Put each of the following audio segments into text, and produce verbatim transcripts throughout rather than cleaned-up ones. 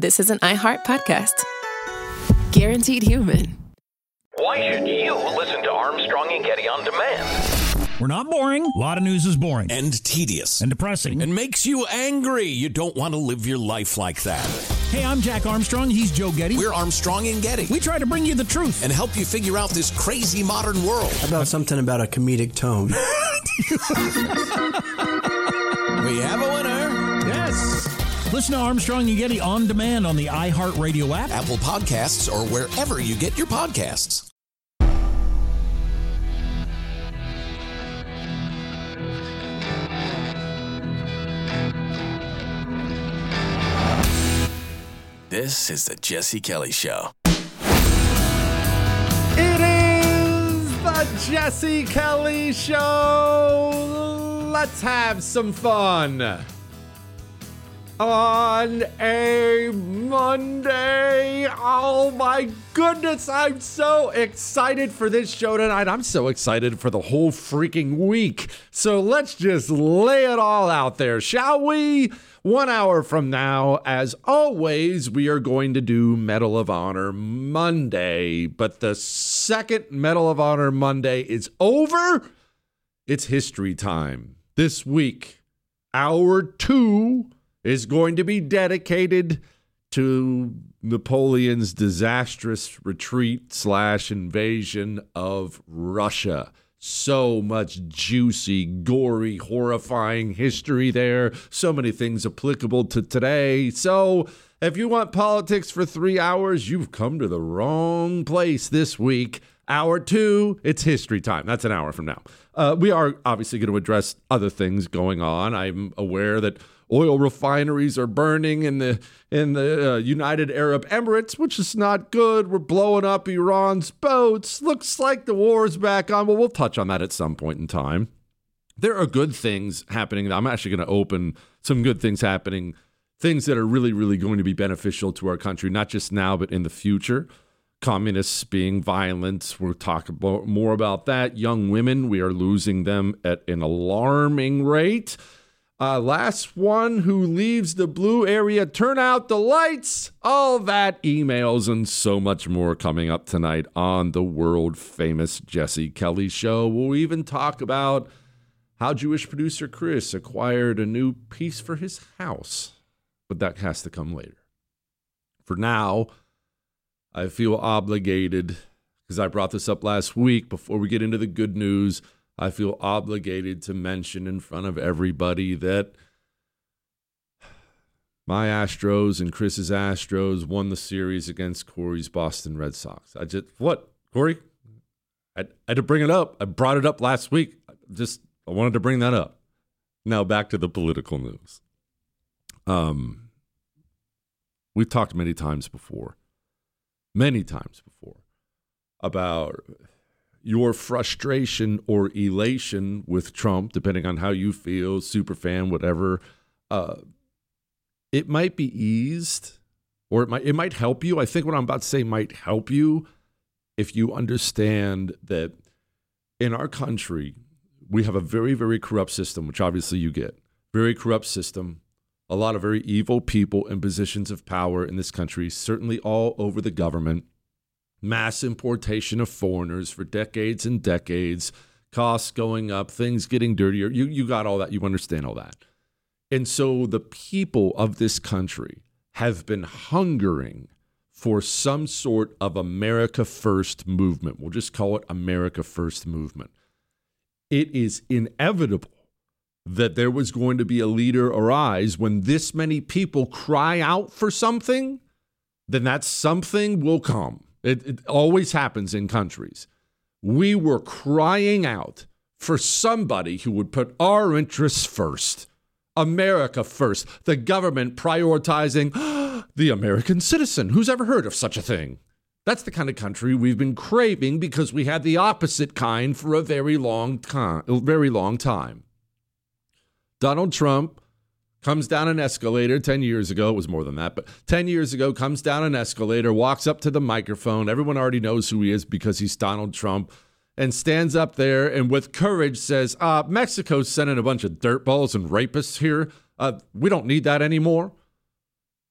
this is an iHeart podcast. Guaranteed human. Why should you listen to Armstrong and Getty on demand? We're not boring. A lot of news is boring. And tedious. And depressing. And makes you angry. You don't want to live your life like that. Hey, I'm Jack Armstrong. He's Joe Getty. We're Armstrong and Getty. We try to bring you the truth. And help you figure out this crazy modern world. How about something about a comedic tone? We have a winner. Yes. Listen to Armstrong and Getty on demand on the iHeartRadio app, Apple Podcasts, or wherever you get your podcasts. This is the Jesse Kelly Show. It is the Jesse Kelly Show. Let's have some fun. On a Monday. Oh my goodness, I'm so excited for this show tonight. I'm so excited for the whole freaking week. So let's just lay it all out there, shall we? One hour from now, as always, we are going to do Medal of Honor Monday. But the second Medal of Honor Monday is over. It's history time. This week, hour two is going to be dedicated to Napoleon's disastrous retreat slash invasion of Russia. So much juicy, gory, horrifying history there. So many things applicable to today. So if you want politics for three hours, you've come to the wrong place this week. Hour two, it's history time. That's an hour from now. Uh, we are obviously going to address other things going on. I'm aware that oil refineries are burning in the in the uh, United Arab Emirates, which is not good. We're blowing up Iran's boats. Looks like the war is back on. Well, we'll touch on that at some point in time. There are good things happening. I'm actually going to open some good things happening, things that are really, really going to be beneficial to our country, not just now, but in the future. Communists being violent. We'll talk about, more about that. Young women, we are losing them at an alarming rate. Uh, last one who leaves the blue area, turn out the lights. All that, emails, and so much more coming up tonight on the world famous Jesse Kelly Show. We'll even talk about how Jewish producer Chris acquired a new piece for his house. But that has to come later. For now, I feel obligated, because I brought this up last week, before we get into the good news, I feel obligated to mention in front of everybody that my Astros and Chris's Astros won the series against Corey's Boston Red Sox. I just, what, Corey? I, I had to bring it up. I brought it up last week. Just, I wanted to bring that up. Now back to the political news. Um, we've talked many times before, many times before, about your frustration or elation with Trump, depending on how you feel, super fan, whatever, uh, it might be eased, or it might it might help you. I think what I'm about to say might help you if you understand that in our country, we have a very, very corrupt system, which obviously you get. Very corrupt system. A lot of very evil people in positions of power in this country, certainly all over the government. Mass importation of foreigners for decades and decades, costs going up, things getting dirtier. You you got all that. You understand all that. And so the people of this country have been hungering for some sort of America First movement. We'll just call it America First movement. It is inevitable that there was going to be a leader arise when this many people cry out for something, then that something will come. It, it always happens in countries. We were crying out for somebody who would put our interests first. America first. The government prioritizing the American citizen. Who's ever heard of such a thing? That's the kind of country we've been craving because we had the opposite kind for a very long time. Very long time. Donald Trump comes down an escalator ten years ago. It was more than that, but ten years ago, comes down an escalator, walks up to the microphone. Everyone already knows who he is because he's Donald Trump, and stands up there and with courage says, uh, Mexico's sending a bunch of dirtballs and rapists here. Uh, we don't need that anymore.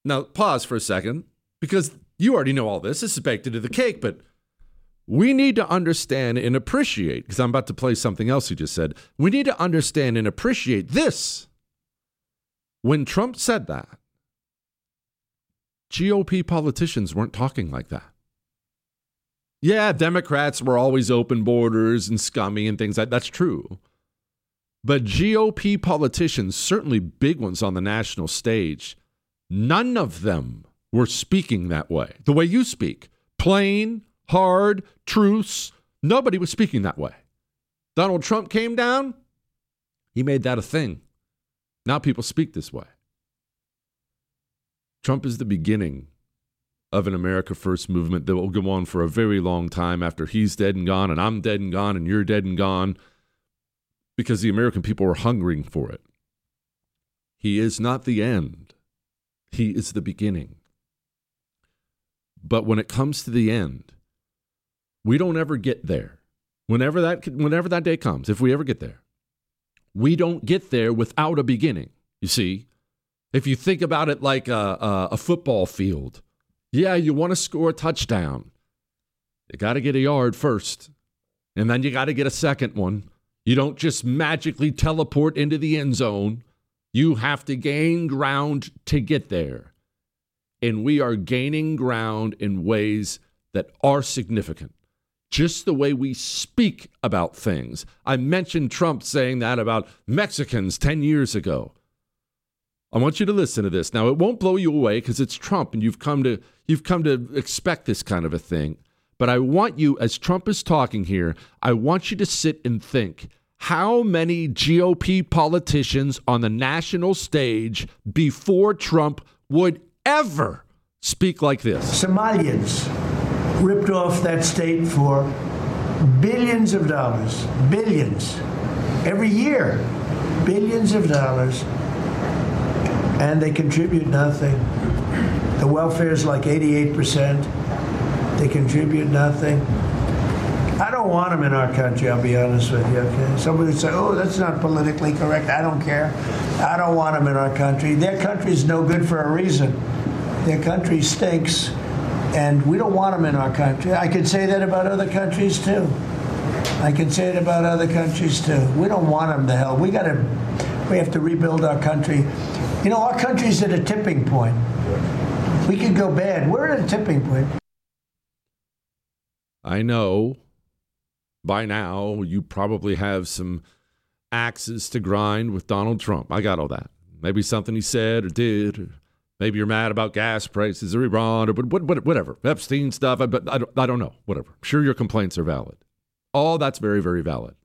Now, pause for a second, because you already know all this. This is baked into the cake, but we need to understand and appreciate, because I'm about to play something else he just said. We need to understand and appreciate this. When Trump said that, G O P politicians weren't talking like that. Yeah, Democrats were always open borders and scummy and things like that. That's true. But G O P politicians, certainly big ones on the national stage, none of them were speaking that way. The way you speak. Plain, hard, truce. Nobody was speaking that way. Donald Trump came down. He made that a thing. Now people speak this way. Trump is the beginning of an America First movement that will go on for a very long time after he's dead and gone and I'm dead and gone and you're dead and gone, because the American people are hungering for it. He is not the end. He is the beginning. But when it comes to the end, we don't ever get there. Whenever that, whenever that day comes, if we ever get there, we don't get there without a beginning. You see, if you think about it like a, a, a football field, yeah, you want to score a touchdown. You got to get a yard first, and then you got to get a second one. You don't just magically teleport into the end zone. You have to gain ground to get there. And we are gaining ground in ways that are significant. Just the way we speak about things. I mentioned Trump saying that about Mexicans ten years ago. I want you to listen to this. Now, it won't blow you away because it's Trump and you've come to you've come to expect this kind of a thing. But I want you, as Trump is talking here, I want you to sit and think, how many G O P politicians on the national stage before Trump would ever speak like this? Somalians ripped off that state for billions of dollars, billions, every year, billions of dollars, and they contribute nothing. The welfare is like eighty-eight percent. They contribute nothing. I don't want them in our country, I'll be honest with you, okay? Somebody would say, oh, that's not politically correct. I don't care. I don't want them in our country. Their country's no good for a reason. Their country stinks, and we don't want them in our country. I could say that about other countries, too. I can say it about other countries, too. We don't want them to hell. We got to, we have to rebuild our country. You know, our country's at a tipping point. We could go bad. We're at a tipping point. I know by now you probably have some axes to grind with Donald Trump. I got all that. Maybe something he said or did. Or maybe you're mad about gas prices or Iran or whatever. Epstein stuff. I, I, don't, I don't know. Whatever. I'm sure your complaints are valid. All that's very, very valid.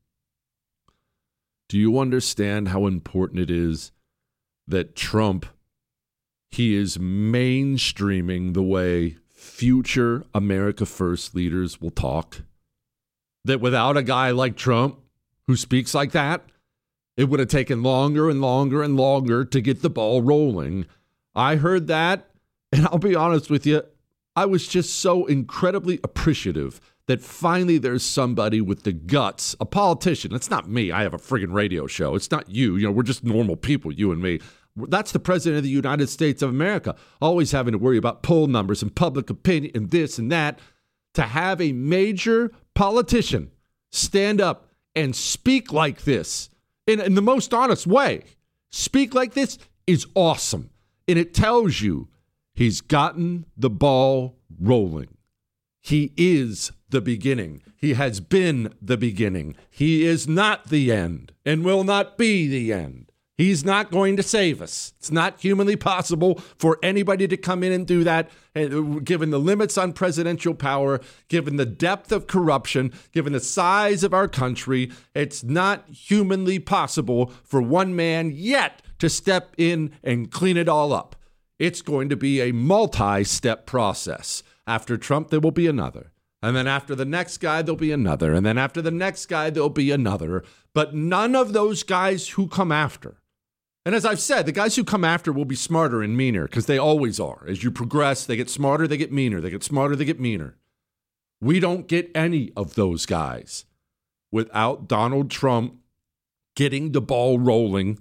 Do you understand how important it is that Trump, he is mainstreaming the way future America First leaders will talk? That without a guy like Trump who speaks like that, it would have taken longer and longer and longer to get the ball rolling. I heard that, and I'll be honest with you, I was just so incredibly appreciative that finally there's somebody with the guts, a politician. It's not me. I have a friggin' radio show. It's not you. You know, we're just normal people, you and me. That's the president of the United States of America, always having to worry about poll numbers and public opinion and this and that. To have a major politician stand up and speak like this in, in the most honest way, speak like this is awesome. And it tells you he's gotten the ball rolling. He is the beginning. He has been the beginning. He is not the end and will not be the end. He's not going to save us. It's not humanly possible for anybody to come in and do that, given the limits on presidential power, given the depth of corruption, given the size of our country. It's not humanly possible for one man yet to step in and clean it all up. It's going to be a multi-step process. After Trump, there will be another. And then after the next guy, there'll be another. And then after the next guy, there'll be another. But none of those guys who come after, and as I've said, the guys who come after will be smarter and meaner, because they always are. As you progress, they get smarter, they get meaner. They get smarter, they get meaner. We don't get any of those guys without Donald Trump getting the ball rolling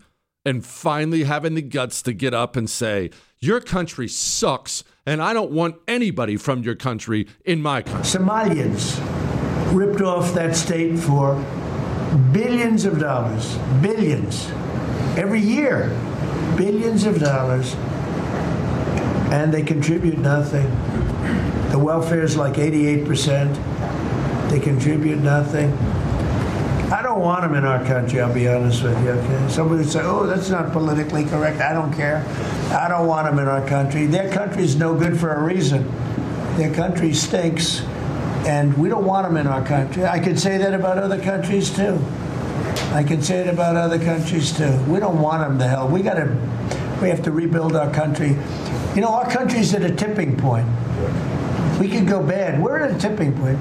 and finally having the guts to get up and say, your country sucks, and I don't want anybody from your country in my country. Somalians ripped off that state for billions of dollars, billions, every year, billions of dollars, and they contribute nothing. The welfare is like eighty-eight percent. They contribute nothing. I don't want them in our country, I'll be honest with you. Okay? Somebody would say, oh, that's not politically correct. I don't care. I don't want them in our country. Their country's no good for a reason. Their country stinks, and we don't want them in our country. I could say that about other countries, too. I can say it about other countries, too. We don't want them to hell. We got to, we have to rebuild our country. You know, our country's at a tipping point. We could go bad. We're at a tipping point.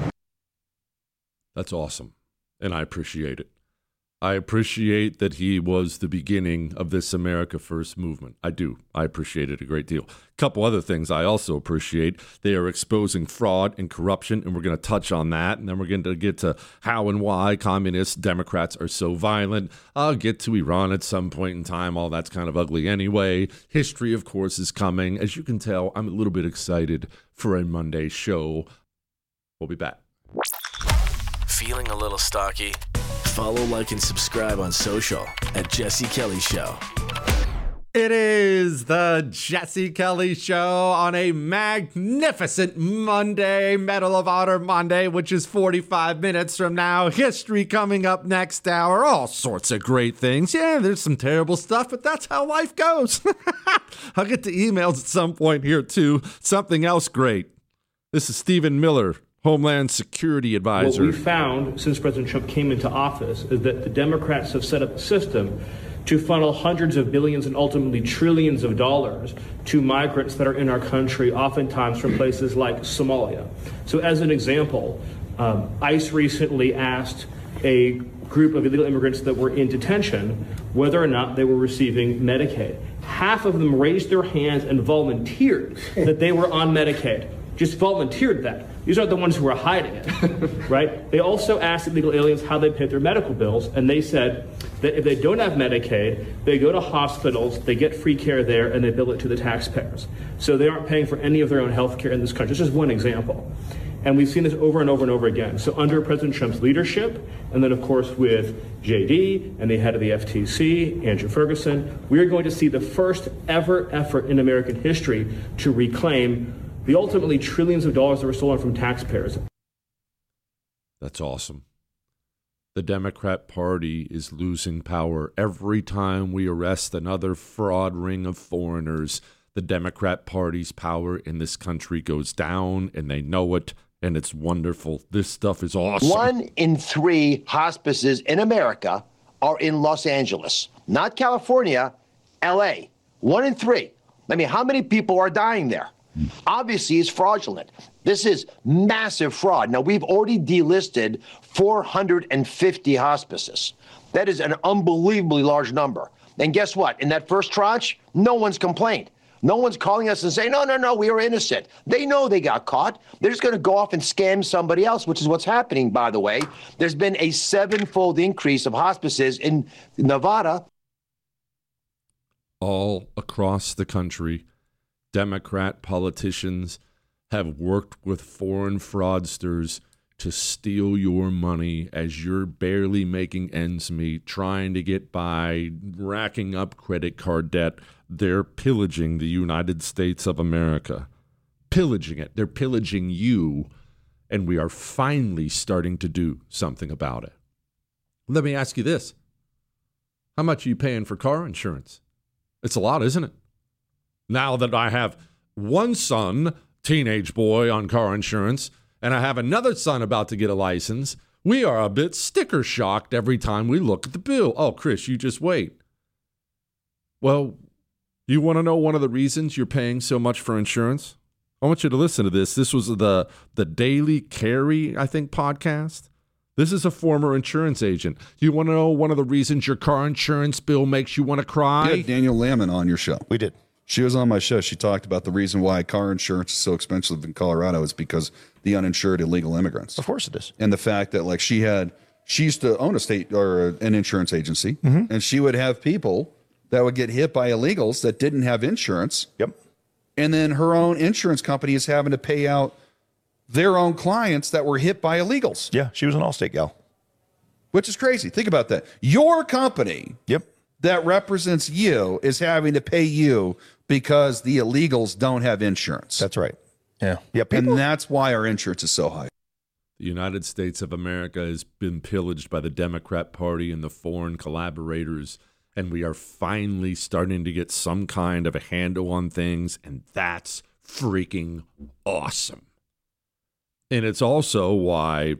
That's awesome. And I appreciate it. I appreciate that he was the beginning of this America First movement. I do. I appreciate it a great deal. A couple other things I also appreciate. They are exposing fraud and corruption, and we're going to touch on that. And then we're going to get to how and why communists, Democrats are so violent. I'll get to Iran at some point in time. All that's kind of ugly anyway. History, of course, is coming. As you can tell, I'm a little bit excited for a Monday show. We'll be back. Feeling a little stocky? Follow, like, and subscribe on social at Jesse Kelly Show. It is the Jesse Kelly Show on a magnificent Monday, Medal of Honor Monday, which is forty-five minutes from now. History coming up next hour. All sorts of great things. Yeah, there's some terrible stuff, but that's how life goes. I'll get to emails at some point here, too. Something else great. This is Stephen Miller, Homeland Security Advisor. What we found since President Trump came into office is that the Democrats have set up a system to funnel hundreds of billions and ultimately trillions of dollars to migrants that are in our country, oftentimes from places like Somalia. So as an example, um, ICE recently asked a group of illegal immigrants that were in detention whether or not they were receiving Medicaid. Half of them raised their hands and volunteered that they were on Medicaid. Just volunteered that. These are the ones who are hiding it, right? They also asked illegal aliens how they paid their medical bills, and they said that if they don't have Medicaid, they go to hospitals, they get free care there, and they bill it to the taxpayers. So they aren't paying for any of their own health care in this country. This is one example. And we've seen this over and over and over again. So under President Trump's leadership, and then of course with J D and the head of the F T C, Andrew Ferguson, we are going to see the first ever effort in American history to reclaim the ultimately trillions of dollars that were stolen from taxpayers. That's awesome. The Democrat Party is losing power. Every time we arrest another fraud ring of foreigners, the Democrat Party's power in this country goes down, and they know it, and it's wonderful. This stuff is awesome. One in three hospices in America are in Los Angeles, not California, L A. One in three. I mean, how many people are dying there? Obviously, it's fraudulent. This is massive fraud. Now, we've already delisted four hundred fifty hospices. That is an unbelievably large number. And guess what? In that first tranche, no one's complained. No one's calling us and saying, no, no, no, we are innocent. They know they got caught. They're just going to go off and scam somebody else, which is what's happening, by the way. There's been a sevenfold increase of hospices in Nevada. All across the country, Democrat politicians have worked with foreign fraudsters to steal your money as you're barely making ends meet, trying to get by, racking up credit card debt. They're pillaging the United States of America. Pillaging it. They're pillaging you, and we are finally starting to do something about it. Let me ask you this. How much are you paying for car insurance? It's a lot, isn't it? Now that I have one son, teenage boy, on car insurance, and I have another son about to get a license, we are a bit sticker shocked every time we look at the bill. Oh, Chris, you just wait. Well, you want to know one of the reasons you're paying so much for insurance? I want you to listen to this. This was the, the Daily Carry, I think, podcast. This is a former insurance agent. You want to know one of the reasons your car insurance bill makes you want to cry? You had Danielle Lamon on your show. We did. She was on my show. She talked about the reason why car insurance is so expensive in Colorado is because the uninsured illegal immigrants. Of course it is. And the fact that, like, she had, she used to own a state or an insurance agency, mm-hmm. and she would have people that would get hit by illegals that didn't have insurance. Yep. And then her own insurance company is having to pay out their own clients that were hit by illegals. Yeah, she was an Allstate gal. Which is crazy. Think about that. Your company yep. that represents you is having to pay you because the illegals don't have insurance. That's right. Yeah. Yeah. People- and that's why our insurance is so high. The United States of America has been pillaged by the Democrat Party and the foreign collaborators, and we are finally starting to get some kind of a handle on things, and that's freaking awesome. And it's also why,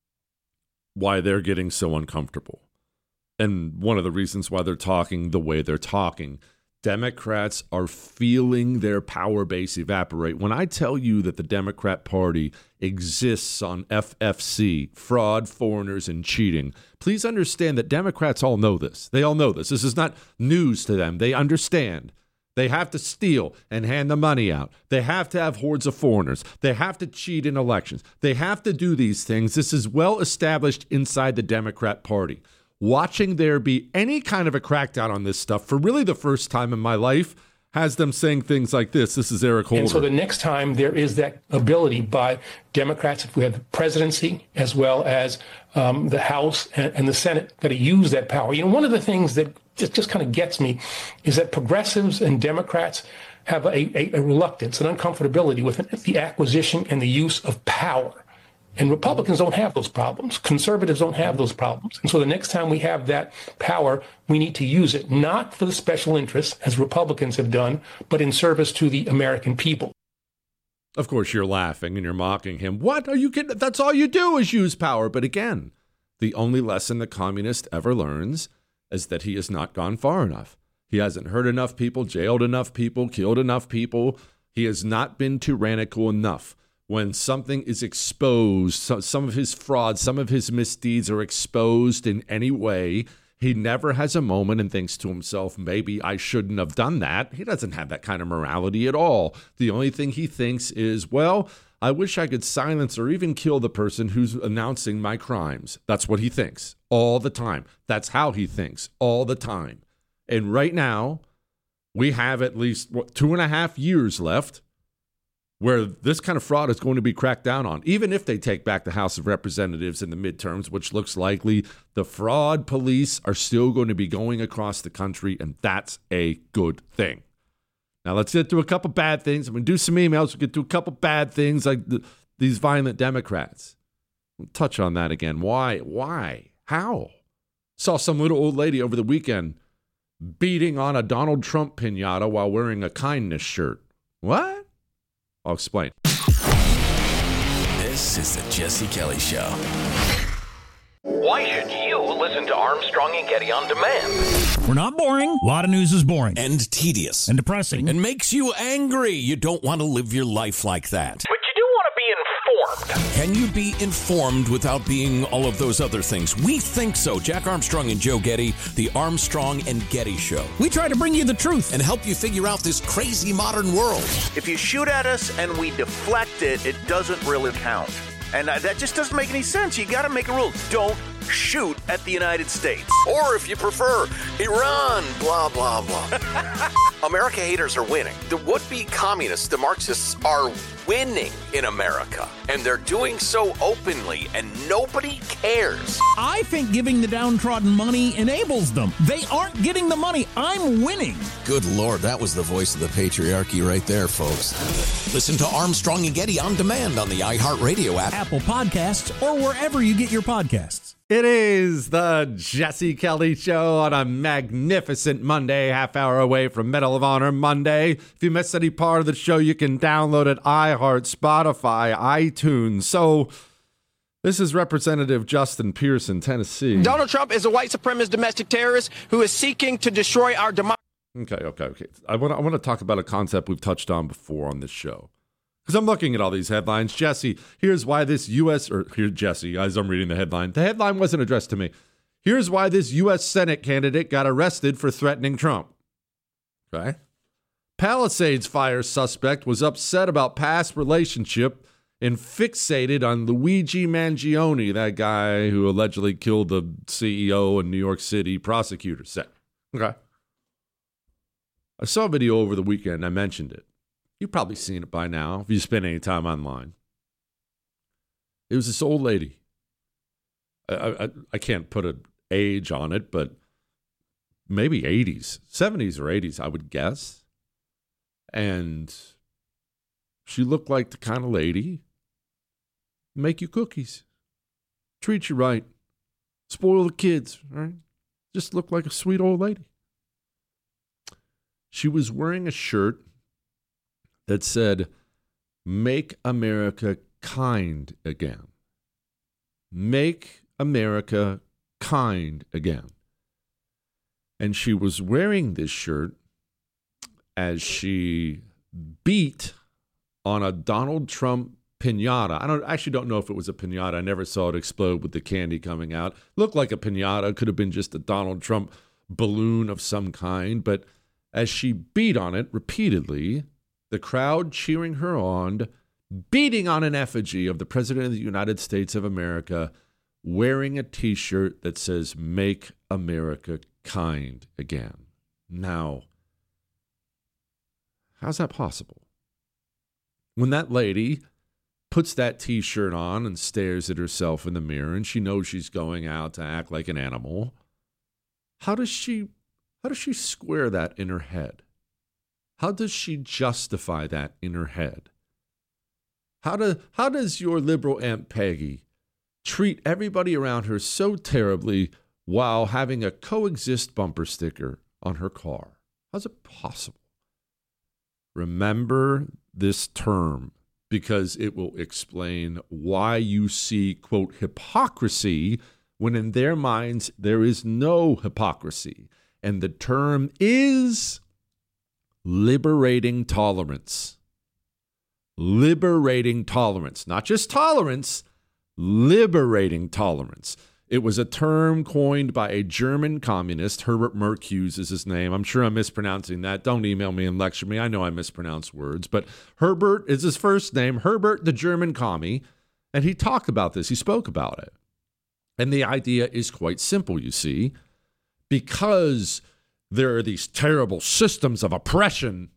why they're getting so uncomfortable. And one of the reasons why they're talking the way they're talking. Democrats are feeling their power base evaporate. When I tell you that the Democrat Party exists on F F C, fraud, foreigners, and cheating, please understand that Democrats all know this. They all know this. This is not news to them. They understand. They have to steal and hand the money out. They have to have hordes of foreigners. They have to cheat in elections. They have to do these things. This is well established inside the Democrat Party. Watching there be any kind of a crackdown on this stuff for really the first time in my life has them saying things like this. This is Eric Holder. And so the next time there is that ability by Democrats, if we have the presidency as well as um, the House and, and the Senate, that use that power. You know, one of the things that just, just kind of gets me is that progressives and Democrats have a, a, a reluctance, an uncomfortability with the acquisition and the use of power. And Republicans don't have those problems. Conservatives don't have those problems. And so the next time we have that power, we need to use it, not for the special interests, as Republicans have done, but in service to the American people. Of course, you're laughing and you're mocking him. What are you kidding? That's all you do is use power. But again, the only lesson the communist ever learns is that he has not gone far enough. He hasn't hurt enough people, jailed enough people, killed enough people. He has not been tyrannical enough. When something is exposed, so some of his frauds, some of his misdeeds are exposed in any way, he never has a moment and thinks to himself, maybe I shouldn't have done that. He doesn't have that kind of morality at all. The only thing he thinks is, well, I wish I could silence or even kill the person who's announcing my crimes. That's what he thinks all the time. That's how he thinks all the time. And right now, we have at least what, two and a half years left where this kind of fraud is going to be cracked down on, even if they take back the House of Representatives in the midterms, which looks likely. The fraud police are still going to be going across the country, and that's a good thing. Now, let's get to a couple bad things. I'm going to do some emails. We'll get to a couple bad things like the, these violent Democrats. We'll touch on that again. Why? Why? How? Saw some little old lady over the weekend beating on a Donald Trump piñata while wearing a kindness shirt. What? I'll explain. This is the Jesse Kelly Show. Why should you listen to Armstrong and Getty on demand? We're not boring. A lot of news is boring. And tedious. And depressing. And makes you angry. You don't want to live your life like that. But you do want to be informed. Can you be informed without being all of those other things? We think so. Jack Armstrong and Joe Getty, the Armstrong and Getty Show. We try to bring you the truth and help you figure out this crazy modern world. If you shoot at us and we deflect it, it doesn't really count. And that just doesn't make any sense. You got to make a rule. Don't shoot at the United States. Or if you prefer, Iran, blah, blah, blah. America haters are winning. The would-be communists, the Marxists, are winning in America. And they're doing so openly, and nobody cares. I think giving the downtrodden money enables them. They aren't getting the money. I'm winning. Good Lord, that was the voice of the patriarchy right there, folks. Listen to Armstrong and Getty on demand on the iHeartRadio app, Apple Podcasts, or wherever you get your podcasts. It is the Jesse Kelly Show on a magnificent Monday, half hour away from Medal of Honor Monday. If you missed any part of the show, you can download it, iHeart, Spotify, iTunes. So this is Representative Justin Pearson, Tennessee. Donald Trump is a white supremacist domestic terrorist who is seeking to destroy our democracy. Okay, okay, okay. I want, I want to talk about a concept we've touched on before on this show. Because I'm looking at all these headlines. Jesse, here's why this U S, or here, Jesse, as I'm reading the headline. The headline wasn't addressed to me. Here's why this U S Senate candidate got arrested for threatening Trump. Okay. Palisades fire suspect was upset about past relationship and fixated on Luigi Mangione, that guy who allegedly killed the C E O in New York City, prosecutor said. Okay. I saw a video over the weekend. I mentioned it. You've probably seen it by now if you spend any time online. It was this old lady. I, I, I can't put an age on it, but maybe eighties, seventies or eighties, I would guess. And she looked like the kind of lady, make you cookies, treat you right, spoil the kids, right? Just looked like a sweet old lady. She was wearing a shirt that said, "Make America kind again." Make America kind again. And she was wearing this shirt as she beat on a Donald Trump piñata. I don't actually don't know if it was a piñata. I never saw it explode with the candy coming out. Looked like a piñata. Could have been just a Donald Trump balloon of some kind. But as she beat on it repeatedly, the crowd cheering her on, beating on an effigy of the President of the United States of America, wearing a T-shirt that says, "Make America kind again." Now, how's that possible? When that lady puts that T-shirt on and stares at herself in the mirror and she knows she's going out to act like an animal, how does she, how does she square that in her head? How does she justify that in her head? How, do, how does your liberal Aunt Peggy treat everybody around her so terribly while having a coexist bumper sticker on her car? How's it possible? Remember this term because it will explain why you see, quote, hypocrisy when in their minds there is no hypocrisy. And the term is liberating tolerance. Liberating tolerance. Not just tolerance, liberating tolerance. It was a term coined by a German communist. Herbert Marcuse is his name. I'm sure I'm mispronouncing that. Don't email me and lecture me. I know I mispronounce words. But Herbert is his first name. Herbert, the German commie. And he talked about this. He spoke about it. And the idea is quite simple, you see. Because there are these terrible systems of oppression,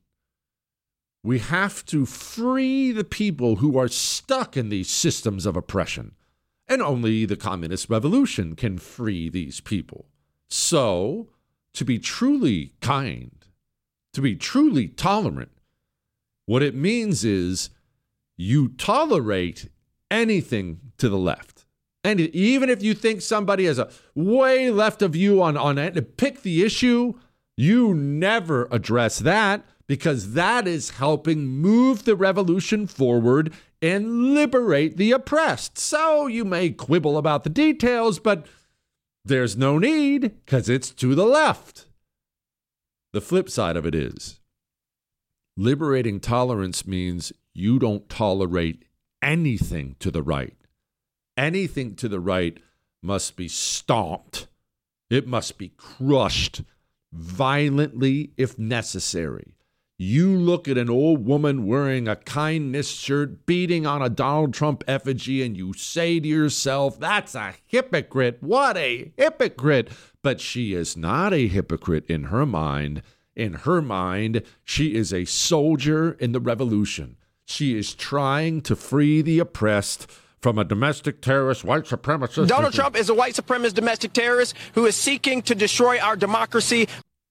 we have to free the people who are stuck in these systems of oppression. And only the communist revolution can free these people. So, to be truly kind, to be truly tolerant, what it means is you tolerate anything to the left. And even if you think somebody is a way left of you on, on it, pick the issue, you never address that because that is helping move the revolution forward and liberate the oppressed. So you may quibble about the details, but there's no need because it's to the left. The flip side of it is liberating tolerance means you don't tolerate anything to the right. Anything to the right must be stomped. It must be crushed violently if necessary. You look at an old woman wearing a kindness shirt, beating on a Donald Trump effigy, and you say to yourself, that's a hypocrite. What a hypocrite. But she is not a hypocrite in her mind. In her mind, she is a soldier in the revolution. She is trying to free the oppressed from a domestic terrorist, white supremacist. Donald Trump is a white supremacist domestic terrorist who is seeking to destroy our democracy.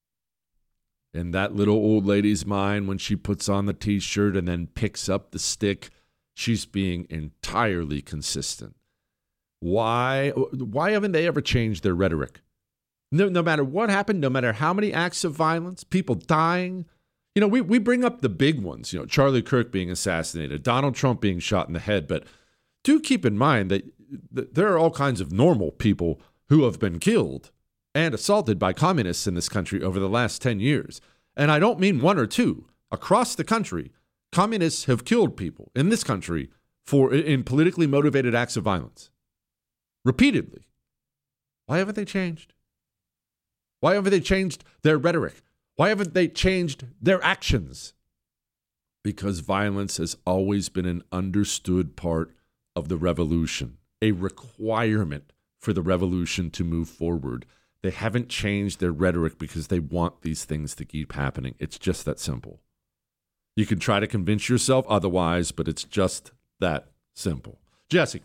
In that little old lady's mind, when she puts on the T-shirt and then picks up the stick, she's being entirely consistent. Why, why haven't they ever changed their rhetoric? No, no matter what happened, no matter how many acts of violence, people dying. You know, we, we bring up the big ones, you know, Charlie Kirk being assassinated, Donald Trump being shot in the head. But do keep in mind that, that there are all kinds of normal people who have been killed and assaulted by communists in this country over the last ten years. And I don't mean one or two. Across the country, communists have killed people in this country for in politically motivated acts of violence. Repeatedly. Why haven't they changed? Why haven't they changed their rhetoric? Why haven't they changed their actions? Because violence has always been an understood part of the revolution, a requirement for the revolution to move forward. They haven't changed their rhetoric because they want these things to keep happening. It's just that simple. You can try to convince yourself otherwise, but it's just that simple. Jesse,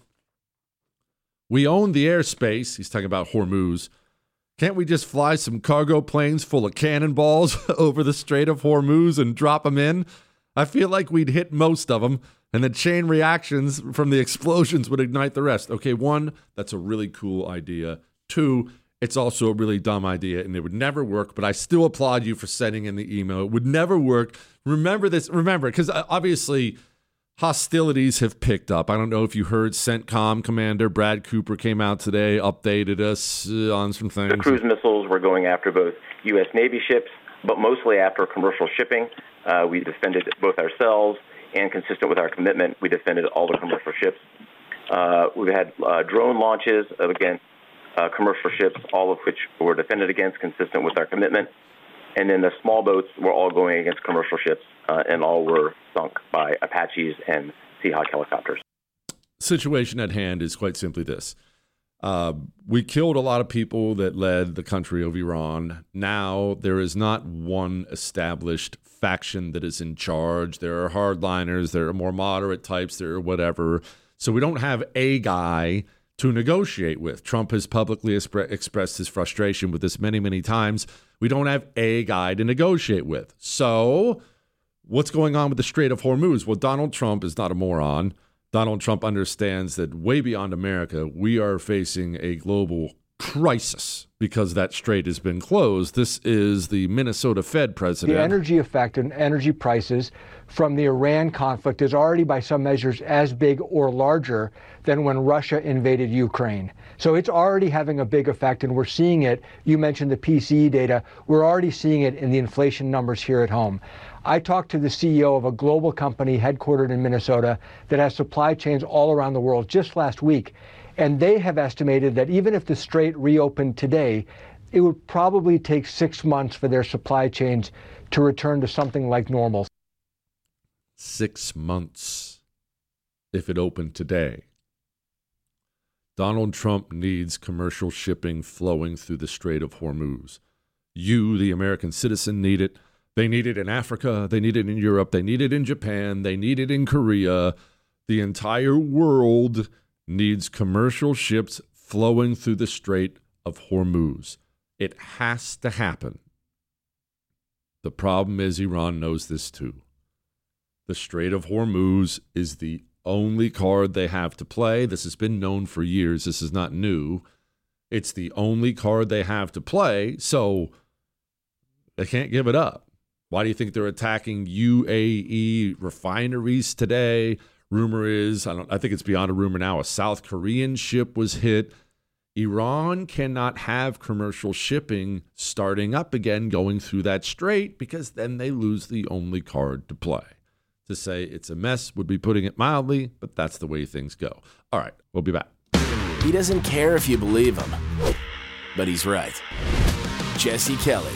we own the airspace. He's talking about Hormuz. Can't we just fly some cargo planes full of cannonballs over the Strait of Hormuz and drop them in? I feel like we'd hit most of them, and the chain reactions from the explosions would ignite the rest. Okay, one, that's a really cool idea. Two, it's also a really dumb idea, and it would never work, but I still applaud you for sending in the email. It would never work. Remember this. Remember, because obviously hostilities have picked up. I don't know if you heard CENTCOM Commander Brad Cooper came out today, updated us uh, on some things. The cruise missiles were going after both U S Navy ships, but mostly after commercial shipping. Uh, we defended both ourselves, and consistent with our commitment, we defended all the commercial ships. Uh, we've had uh, drone launches against uh, commercial ships, all of which were defended against, consistent with our commitment. And then the small boats were all going against commercial ships, uh, and all were sunk by Apaches and Seahawk helicopters. Situation at hand is quite simply this. Uh, we killed a lot of people that led the country of Iran. Now there is not one established faction that is in charge. There are hardliners, there are more moderate types, there are whatever. So we don't have a guy to negotiate with. Trump has publicly expre- expressed his frustration with this many, many times. We don't have a guy to negotiate with. So what's going on with the Strait of Hormuz? Well, Donald Trump is not a moron. Donald Trump understands that way beyond America, we are facing a global crisis because that strait has been closed. This is the Minnesota Fed president. The energy effect and energy prices from the Iran conflict is already by some measures as big or larger than when Russia invaded Ukraine. So it's already having a big effect, and we're seeing it. You mentioned the P C E data. We're already seeing it in the inflation numbers here at home. I talked to the C E O of a global company headquartered in Minnesota that has supply chains all around the world just last week, and they have estimated that even if the strait reopened today, it would probably take six months for their supply chains to return to something like normal. Six months if it opened today. Donald Trump needs commercial shipping flowing through the Strait of Hormuz. You, the American citizen, need it. They need it in Africa. They need it in Europe. They need it in Japan. They need it in Korea. The entire world needs commercial ships flowing through the Strait of Hormuz. It has to happen. The problem is Iran knows this too. The Strait of Hormuz is the only card they have to play. This has been known for years. This is not new. It's the only card they have to play, so they can't give it up. Why do you think they're attacking U A E refineries today? Rumor is, I don't I think it's beyond a rumor now, a South Korean ship was hit. Iran cannot have commercial shipping starting up again going through that strait because then they lose the only card to play. To say it's a mess would be putting it mildly, but that's the way things go. All right, we'll be back. He doesn't care if you believe him, but he's right. Jesse Kelly.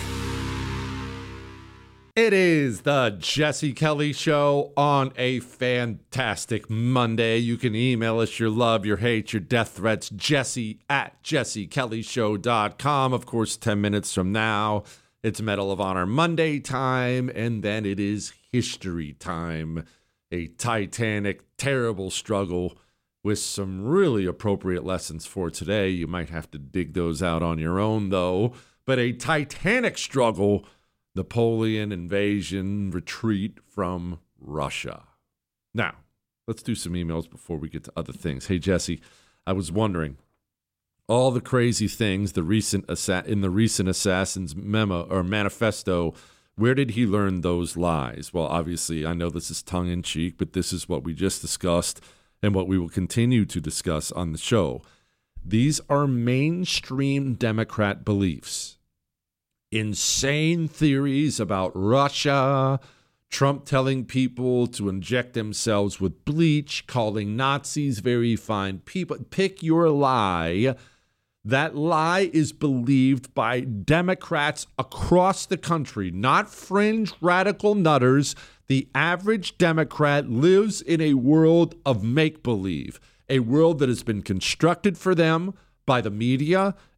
It is the Jesse Kelly Show on a fantastic Monday. You can email us your love, your hate, your death threats, jesse at jesse kelly show dot com. Of course, ten minutes from now, it's Medal of Honor Monday time, and then it is history time. A titanic, terrible struggle with some really appropriate lessons for today. You might have to dig those out on your own, though. But a titanic struggle, Napoleon invasion, retreat from Russia. Now, let's do some emails before we get to other things. Hey, Jesse, I was wondering, all the crazy things the recent assa- in the recent assassin's memo or manifesto, where did he learn those lies? Well, obviously, I know this is tongue-in-cheek, but this is what we just discussed and what we will continue to discuss on the show. These are mainstream Democrat beliefs. Insane theories about Russia, Trump telling people to inject themselves with bleach, calling Nazis very fine people. Pick your lie. That lie is believed by Democrats across the country, not fringe radical nutters. The average Democrat lives in a world of make-believe, a world that has been constructed for them by the media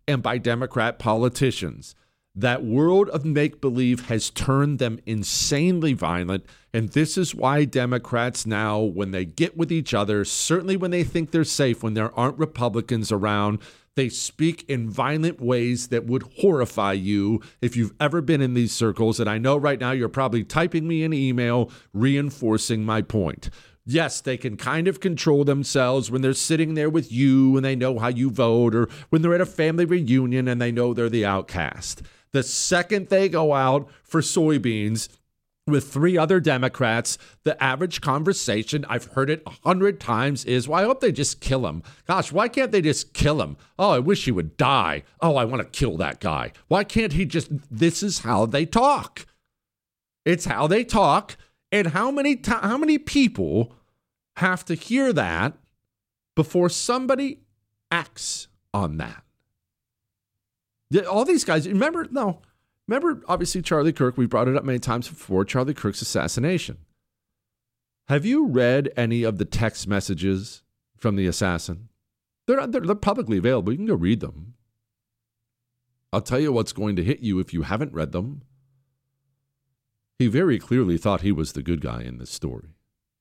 and by Democrat politicians. That world of make-believe has turned them insanely violent, and this is why Democrats now, when they get with each other, certainly when they think they're safe, when there aren't Republicans around, they speak in violent ways that would horrify you if you've ever been in these circles. And I know right now you're probably typing me an email reinforcing my point. Yes, they can kind of control themselves when they're sitting there with you and they know how you vote, or when they're at a family reunion and they know they're the outcast. The second they go out for soybeans with three other Democrats, the average conversation, I've heard it a hundred times, is, well, I hope they just kill him. Gosh, why can't they just kill him? Oh, I wish he would die. Oh, I want to kill that guy. Why can't he just... This is how they talk. It's how they talk. And how many t- how many people have to hear that before somebody acts on that? All these guys, remember, no, remember, obviously, Charlie Kirk, we brought it up many times before, Charlie Kirk's assassination. Have you read any of the text messages from the assassin? They're, they're, they're publicly available. You can go read them. I'll tell you what's going to hit you if you haven't read them. He very clearly thought he was the good guy in this story.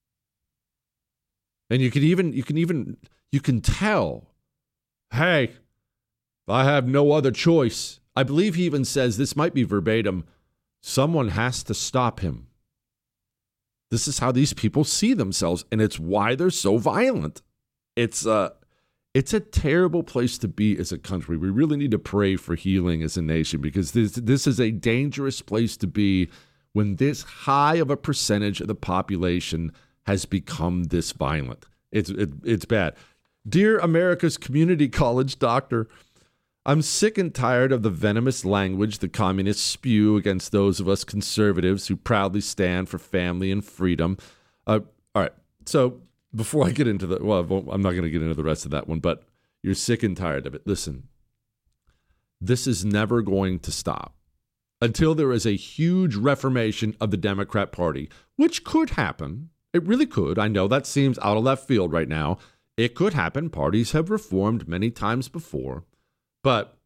And you can even, you can even, you can tell, hey, I have no other choice. I believe he even says, this might be verbatim, someone has to stop him. This is how these people see themselves, and it's why they're so violent. It's a, it's a terrible place to be as a country. We really need to pray for healing as a nation, because this, this is a dangerous place to be when this high of a percentage of the population has become this violent. It's, it, it's bad. Dear America's community college doctor, I'm sick and tired of the venomous language the communists spew against those of us conservatives who proudly stand for family and freedom. Uh, all right, so before I get into the, well, I'm not going to get into the rest of that one, but you're sick and tired of it. Listen, this is never going to stop until there is a huge reformation of the Democrat Party, which could happen. It really could. I know that seems out of left field right now. It could happen. Parties have reformed many times before. But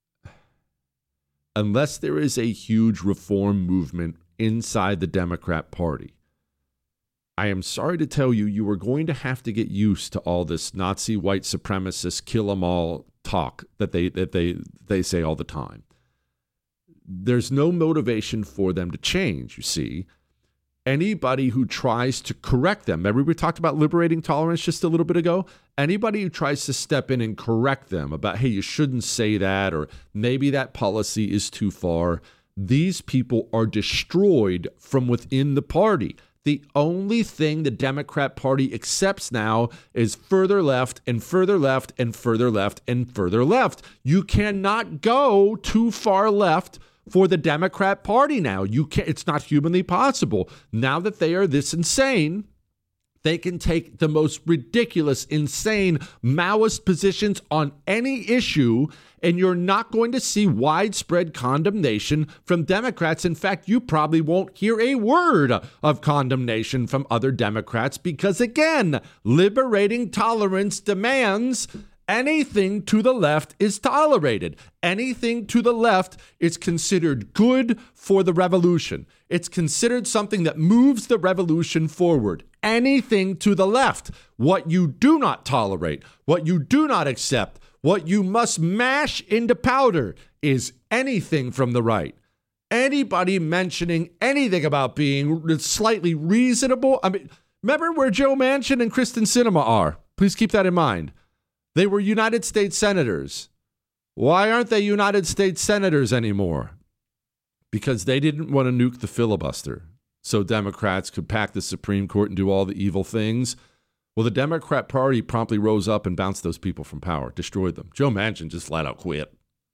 unless there is a huge reform movement inside the Democrat Party, I am sorry to tell you, you are going to have to get used to all this Nazi white supremacist kill 'em all talk that they that they they say all the time. There's no motivation for them to change, you see. Anybody who tries to correct them, remember we talked about liberating tolerance just a little bit ago? Anybody who tries to step in and correct them about, hey, you shouldn't say that, or maybe that policy is too far, these people are destroyed from within the party. The only thing the Democrat Party accepts now is further left and further left and further left and further left. You cannot go too far left for the Democrat Party now. You can't, it's not humanly possible. Now that they are this insane, they can take the most ridiculous, insane Maoist positions on any issue, and you're not going to see widespread condemnation from Democrats. In fact, you probably won't hear a word of condemnation from other Democrats because, again, liberating tolerance demands anything to the left is tolerated. Anything to the left is considered good for the revolution. It's considered something that moves the revolution forward. Anything to the left. What you do not tolerate, what you do not accept, what you must mash into powder is anything from the right. Anybody mentioning anything about being slightly reasonable. I mean, remember where Joe Manchin and Kristen Sinema are. Please keep that in mind. They were United States senators. Why aren't they United States senators anymore? Because they didn't want to nuke the filibuster so Democrats could pack the Supreme Court and do all the evil things. Well, the Democrat Party promptly rose up and bounced those people from power, destroyed them. Joe Manchin just flat out quit.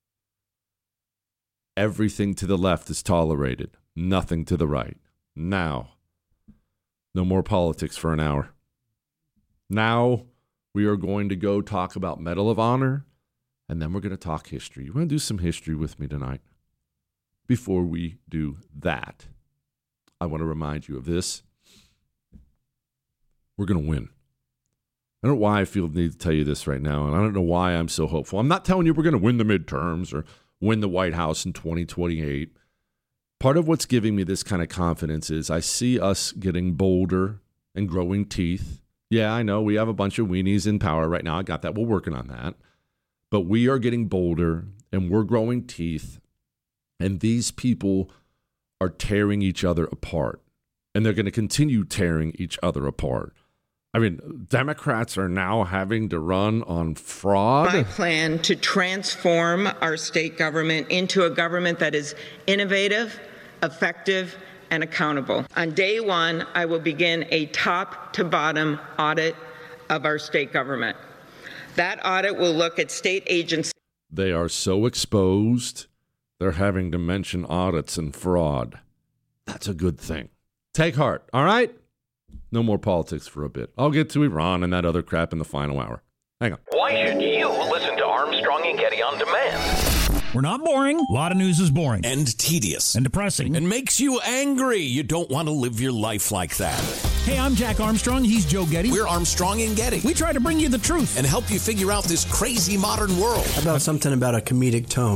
Everything to the left is tolerated, nothing to the right. Now, no more politics for an hour. Now, we are going to go talk about Medal of Honor, and then we're going to talk history. You want to do some history with me tonight? Before we do that, I want to remind you of this. We're going to win. I don't know why I feel the need to tell you this right now, and I don't know why I'm so hopeful. I'm not telling you we're going to win the midterms or win the White House in twenty twenty-eight. Part of what's giving me this kind of confidence is I see us getting bolder and growing teeth. Yeah, I know we have a bunch of weenies in power right now. I got that. We're working on that. But we are getting bolder and we're growing teeth. And these people are tearing each other apart. And they're going to continue tearing each other apart. I mean, Democrats are now having to run on fraud. My plan to transform our state government into a government that is innovative, effective, and accountable. On day one, I will begin a top-to-bottom audit of our state government. That audit will look at state agencies. They are so exposed, they're having to mention audits and fraud. That's a good thing. Take heart, all right? No more politics for a bit. I'll get to Iran and that other crap in the final hour. Hang on. Why should you listen to Armstrong and Getty on demand? We're not boring. A lot of news is boring. And tedious. And depressing. And makes you angry. You don't want to live your life like that. Hey, I'm Jack Armstrong. He's Joe Getty. We're Armstrong and Getty. We try to bring you the truth. And help you figure out this crazy modern world. How about something about a comedic tone?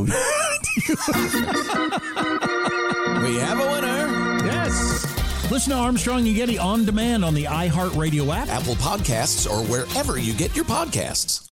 We have a winner. Yes. Listen to Armstrong and Getty on demand on the iHeartRadio app, Apple Podcasts, or wherever you get your podcasts.